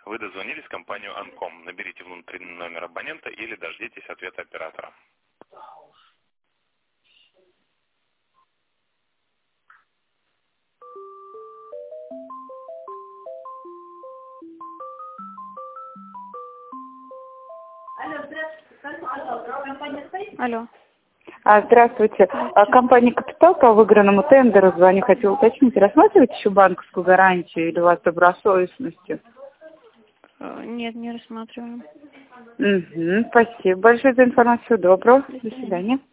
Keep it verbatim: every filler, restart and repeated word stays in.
Вы дозвонились в компанию Анком. Наберите внутренний номер абонента или дождитесь ответа оператора. Алло, здравствуйте. Скажите, пожалуйста, компания стоит? Алло. А, здравствуйте. А, компания «Капитал» по выигранному тендеру звоню. Хотела уточнить, рассматриваете еще банковскую гарантию или у вас добросовестностью? Нет, не рассматриваем. Угу, спасибо большое за информацию. Доброго. До свидания.